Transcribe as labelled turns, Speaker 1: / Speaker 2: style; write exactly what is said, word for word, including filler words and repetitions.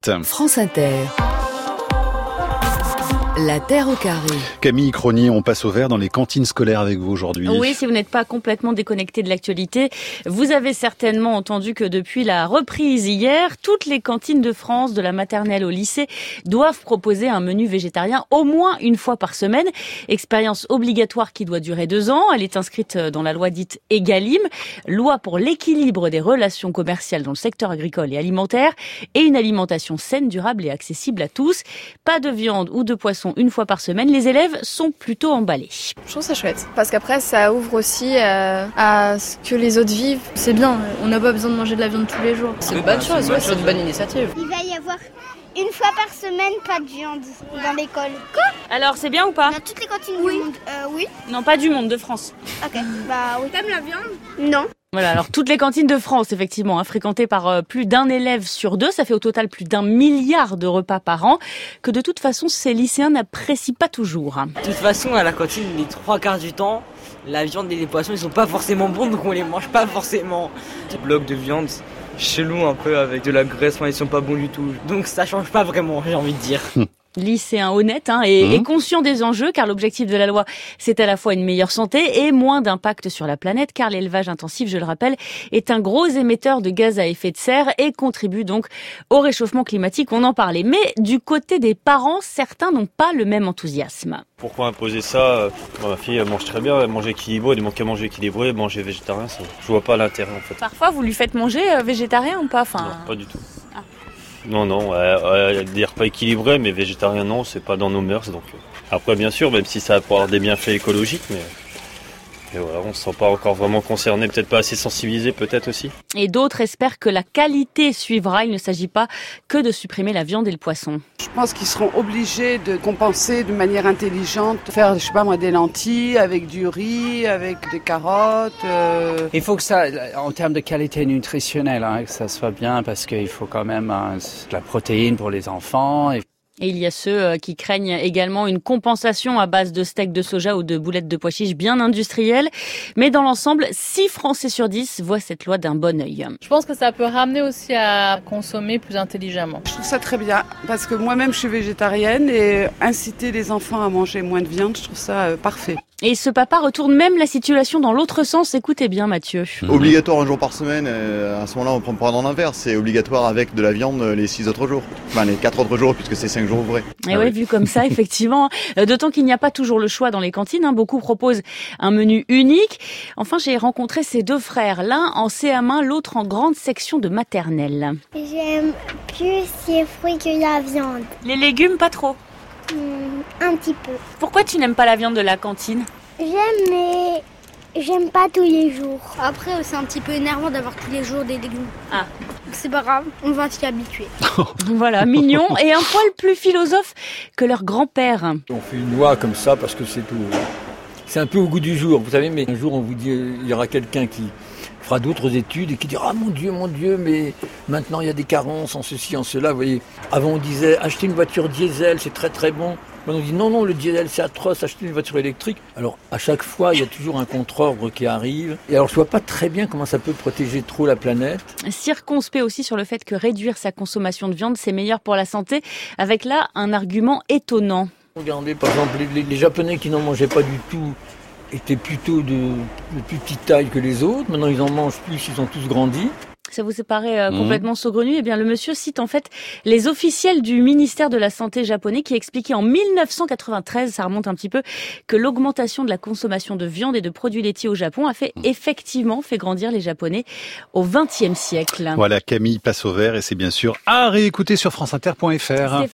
Speaker 1: France Inter. La Terre au carré.
Speaker 2: Camille Cronier, on passe au vert dans les cantines scolaires avec vous aujourd'hui.
Speaker 3: Oui, si vous n'êtes pas complètement déconnecté de l'actualité, vous avez certainement entendu que depuis la reprise hier, toutes les cantines de France, de la maternelle au lycée, doivent proposer un menu végétarien au moins une fois par semaine. Expérience obligatoire qui doit durer deux ans. Elle est inscrite dans la loi dite Egalim, loi pour l'équilibre des relations commerciales dans le secteur agricole et alimentaire et une alimentation saine, durable et accessible à tous. Pas de viande ou de poisson une fois par semaine, les élèves sont plutôt emballés.
Speaker 4: Je trouve ça chouette, parce qu'après ça ouvre aussi euh, à ce que les autres vivent. C'est bien, on n'a pas besoin de manger de la viande tous les jours. C'est une bonne chose, ouais, c'est une bonne initiative.
Speaker 5: Il va y avoir une fois par semaine pas de viande dans l'école.
Speaker 3: Quoi ? Alors c'est bien ou pas ?
Speaker 5: Dans toutes les cantines
Speaker 4: oui.
Speaker 5: du monde. Euh, oui.
Speaker 3: Non, pas du monde, de France.
Speaker 5: Ok, bah oui. T'aimes la viande ? Non.
Speaker 3: Voilà, alors toutes les cantines de France, effectivement, hein, fréquentées par euh, plus d'un élève sur deux, ça fait au total plus d'un milliard de repas par an, que de toute façon, ces lycéens n'apprécient pas toujours. Hein.
Speaker 6: De toute façon, à la cantine, les trois quarts du temps, la viande et les poissons, ils sont pas forcément bons, donc on les mange pas forcément.
Speaker 7: Des blocs de viande chelou un peu, avec de la graisse, enfin, ils sont pas bons du tout.
Speaker 6: Donc ça change pas vraiment, j'ai envie de dire.
Speaker 3: Lycéen honnête hein, et, mmh. et conscient des enjeux, car l'objectif de la loi, c'est à la fois une meilleure santé et moins d'impact sur la planète, car l'élevage intensif, je le rappelle, est un gros émetteur de gaz à effet de serre et contribue donc au réchauffement climatique, on en parlait. Mais du côté des parents, certains n'ont pas le même enthousiasme.
Speaker 8: Pourquoi imposer ça ? Bon, ma fille, elle mange très bien, elle mange équilibré, elle manque qu'à manger équilibré, manger végétarien, ça, je vois pas l'intérêt en fait.
Speaker 3: Parfois, vous lui faites manger euh, végétarien ou pas enfin...
Speaker 8: Non, pas du tout. Ah. Non, non, euh, euh, des repas équilibrés, mais végétarien, non, c'est pas dans nos mœurs. Donc, euh. Après, bien sûr, même si ça va avoir des bienfaits écologiques, mais, mais voilà, on ne se sent pas encore vraiment concerné, peut-être pas assez sensibilisé, peut-être aussi.
Speaker 3: Et d'autres espèrent que la qualité suivra. Il ne s'agit pas que de supprimer la viande et le poisson.
Speaker 9: Je pense qu'ils seront obligés de compenser de manière intelligente, faire, je sais pas moi, des lentilles avec du riz, avec des carottes. Euh...
Speaker 10: Il faut que ça, en termes de qualité nutritionnelle, hein, que ça soit bien, parce qu'il faut quand même hein, de la protéine pour les enfants. Et...
Speaker 3: Et il y a ceux qui craignent également une compensation à base de steak de soja ou de boulettes de pois chiches bien industrielles. Mais dans l'ensemble, six Français sur dix voient cette loi d'un bon œil.
Speaker 4: Je pense que ça peut ramener aussi à consommer plus intelligemment.
Speaker 9: Je trouve ça très bien, parce que moi-même je suis végétarienne et inciter les enfants à manger moins de viande, je trouve ça euh, parfait.
Speaker 3: Et ce papa retourne même la situation dans l'autre sens. Écoutez bien Mathieu.
Speaker 11: Obligatoire un jour par semaine, euh, à ce moment-là on prend pas dans l'inverse. C'est obligatoire avec de la viande les six autres jours. Enfin les quatre autres jours puisque c'est cinq jours ouvrés.
Speaker 3: Et ah ouais, oui, vu comme ça, effectivement. D'autant qu'il n'y a pas toujours le choix dans les cantines. Hein. Beaucoup proposent un menu unique. Enfin, j'ai rencontré ces deux frères. L'un en C M un, l'autre en grande section de maternelle.
Speaker 5: J'aime plus les fruits que la viande.
Speaker 3: Les légumes, pas trop ?
Speaker 5: Mmh, un petit peu.
Speaker 3: Pourquoi tu n'aimes pas la viande de la cantine ?
Speaker 5: J'aime, mais j'aime pas tous les jours. Après, c'est un petit peu énervant d'avoir tous les jours des légumes.
Speaker 3: Ah.
Speaker 5: C'est pas grave, on va s'y habituer.
Speaker 3: Voilà, mignon et un poil plus philosophe que leur grand-père.
Speaker 12: On fait une loi comme ça parce que c'est tout. C'est un peu au goût du jour, vous savez, mais un jour on vous dit, il y aura quelqu'un qui fera d'autres études et qui dira « Ah mon Dieu, mon Dieu, mais maintenant il y a des carences en ceci, en cela. » Vous voyez, avant on disait « Acheter une voiture diesel, c'est très très bon. » Maintenant on dit « Non, non, le diesel c'est atroce, acheter une voiture électrique. » Alors à chaque fois, il y a toujours un contre-ordre qui arrive. Et alors je vois pas très bien comment ça peut protéger trop la planète.
Speaker 3: Circonspect aussi sur le fait que réduire sa consommation de viande, c'est meilleur pour la santé, avec là un argument étonnant.
Speaker 12: Regardez, par exemple, les, les Japonais qui n'en mangeaient pas du tout étaient plutôt de, de plus petite taille que les autres. Maintenant, ils en mangent plus, ils ont tous grandi.
Speaker 3: Ça vous paraît euh, complètement mmh. saugrenu ? Eh bien, le monsieur cite en fait les officiels du ministère de la Santé japonais qui expliquaient en mille neuf cent quatre-vingt-treize, ça remonte un petit peu, que l'augmentation de la consommation de viande et de produits laitiers au Japon a fait effectivement fait grandir les Japonais au vingtième siècle.
Speaker 2: Voilà, Camille passe au vert et c'est bien sûr à réécouter sur franceinter point f r.